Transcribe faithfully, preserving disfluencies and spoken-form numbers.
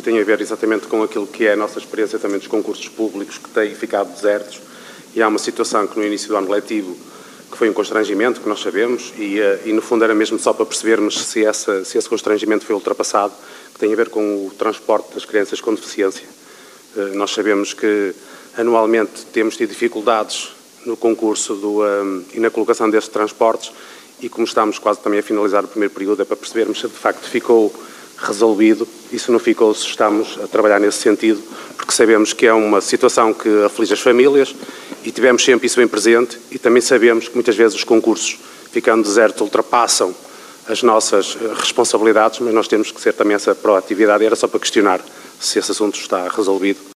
tem a ver exatamente com aquilo que é a nossa experiência também dos concursos públicos que têm ficado desertos, e há uma situação que no início do ano letivo que foi um constrangimento, que nós sabemos, e, e no fundo era mesmo só para percebermos se, essa, se esse constrangimento foi ultrapassado, que tem a ver com o transporte das crianças com deficiência. Nós sabemos que anualmente temos tido dificuldades no concurso do, um, e na colocação destes transportes, e como estamos quase também a finalizar o primeiro período, é para percebermos se de facto ficou resolvido, e se não ficou, se estamos a trabalhar nesse sentido, porque sabemos que é uma situação que aflige as famílias e tivemos sempre isso bem presente, e também sabemos que muitas vezes os concursos, ficando desertos, ultrapassam as nossas responsabilidades, mas nós temos que ser também essa proatividade, e era só para questionar se esse assunto está resolvido.